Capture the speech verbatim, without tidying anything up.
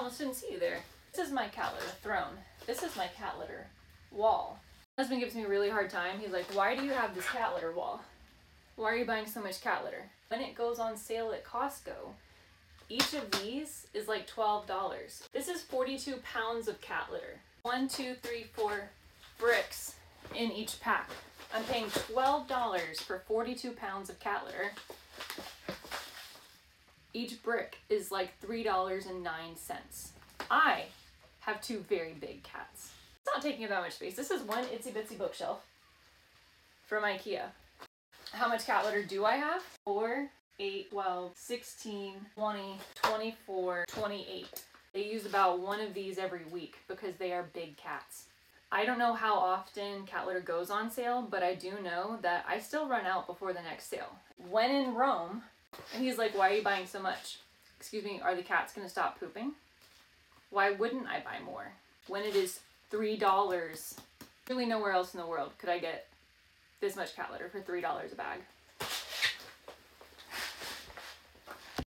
almost didn't see you there. This is my cat litter throne. This is my cat litter wall. My husband gives me a really hard time. He's like, why do you have this cat litter wall? Why are you buying so much cat litter? When it goes on sale at Costco, each of these is like twelve dollars. This is forty-two pounds of cat litter. One, two, three, four bricks in each pack. I'm paying twelve dollars for forty-two pounds of cat litter. Each brick is like three dollars and nine cents. I have two very big cats. It's not taking up that much space. This is one itsy bitsy bookshelf from IKEA. How much cat litter do I have? four, eight, twelve, sixteen, twenty, twenty-four, twenty-eight. They use about one of these every week because they are big cats. I don't know how often cat litter goes on sale, but I do know that I still run out before the next sale. When in Rome, and he's like, why are you buying so much? Excuse me, are the cats gonna stop pooping? Why wouldn't I buy more? When it is three dollars, really nowhere else in the world could I get this much cat litter for three dollars a bag.